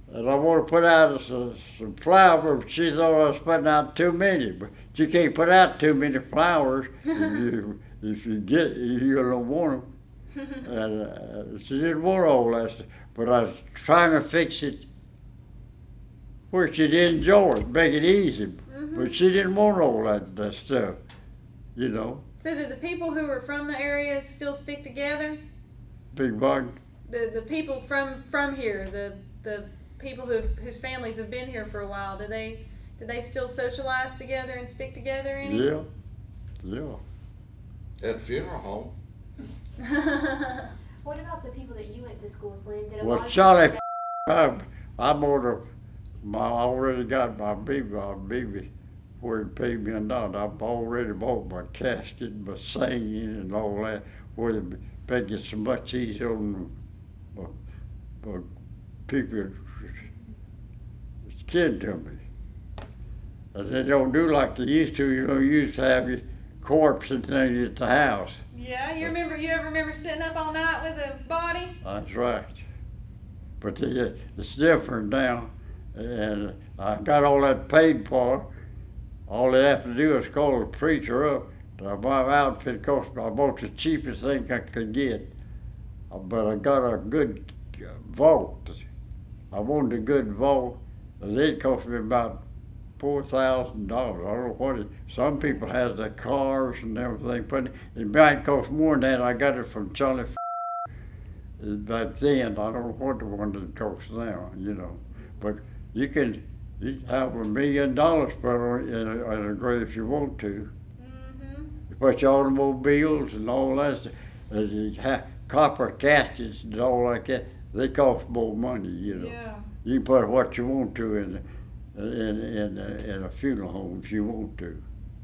And I want to put out some flowers, but she thought I was putting out too many. But you can't put out too many flowers if you don't want them. And she didn't want all that stuff. But I was trying to fix it where she'd enjoy it, make it easy. But she didn't want all that stuff, you know. So do the people who are from the area still stick together? Big bug. The people from here, the people whose families have been here for a while, do they still socialize together and stick together any? Yeah, yeah. At funeral home. What about the people that you went to school with, Lynn? Did a lot Well, of you Charlie, stay- I'm on I already got my baby where it paid me a dollar. I've already bought my casket, my singing, and all that, where they make it so much easier on people that's kin to me. And they don't do like they used to. You know, you used to have your corpse and things at the house. Yeah, you ever remember sitting up all night with a body? That's right. But it's different now. And I got all that paid for. All they have to do is call the preacher up. My outfit cost me, I bought the cheapest thing I could get. But I got a good vault. I wanted a good vault. It cost me about $4,000. I don't know what it. Some people has their cars and everything, but it might cost more than that. I got it from Charlie back then. I don't know what the one that costs now, you know. But you can have $1 million put on in a grave if you want to. You put your automobiles and all that stuff. Copper caskets and all like that. They cost more money, you know. Yeah. You can put what you want to in a funeral home if you want to.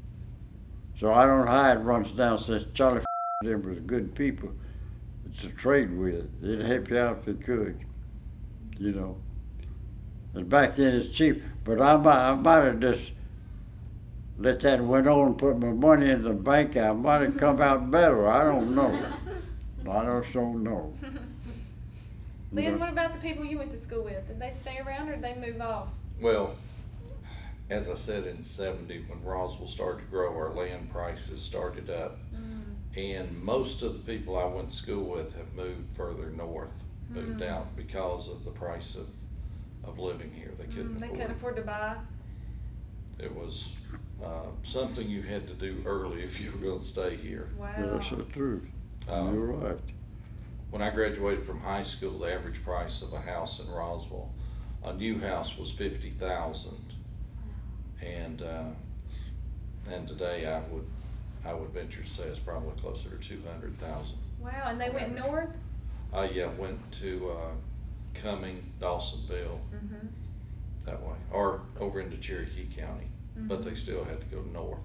So I don't know how it runs down since Charlie them was good people to trade with. They'd help you out if they could, you know. And back then it's cheap, but I might have just let that went on and put my money in the bank. I might have come out better. I don't know. I just don't know. Lynn, what about the people you went to school with? Did they stay around or did they move off? Well, as I said, in '70, when Roswell started to grow, our land prices started up. And most of the people I went to school with have moved further north, moved out because of the price of living here. They couldn't They afford couldn't it. afford to buy. It was something you had to do early if you were going to stay here. Wow. That's the truth. Um, You're right. When I graduated from high school, the average price of a house in Roswell, a new house, was $50,000, and today I would venture to say it's probably closer to $200,000. Wow, and they went north? Yeah, went to Cumming, Dawsonville, Mm-hmm. that way, or over into Cherokee County, but they still had to go north.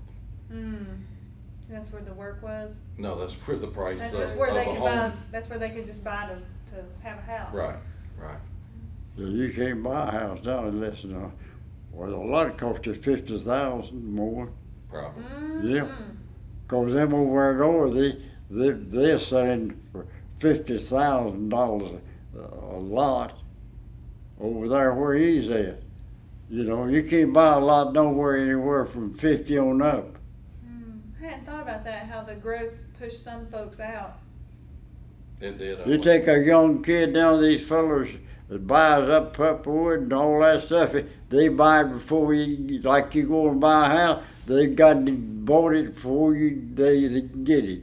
That's where the work was? No, that's where the price That's of just where a they could buy, home. that's where they could just buy to have a house. Right, right. So you can't buy a house now unless, well, a lot of cost you 50,000 more. Probably. Yeah. Cause them over there, they're selling for $50,000 a lot over there where he's at. You know, you can't buy a lot nowhere anywhere from 50 on up. I hadn't thought about that, how the growth pushed some folks out. It did. You take a young kid down, these fellas that buys up pepperwood and all that stuff, they buy it before you, like you go and buy a house, they bought it before they get it.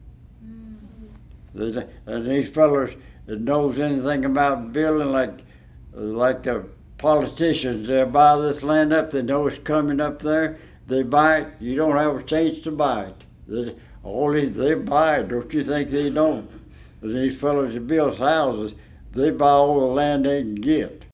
And these fellas that knows anything about building, like the politicians, they buy this land up, they know it's coming up there, they buy it, you don't have a chance to buy it. They buy it, don't you think they don't? And these fellas that build houses, they buy all the land they can get.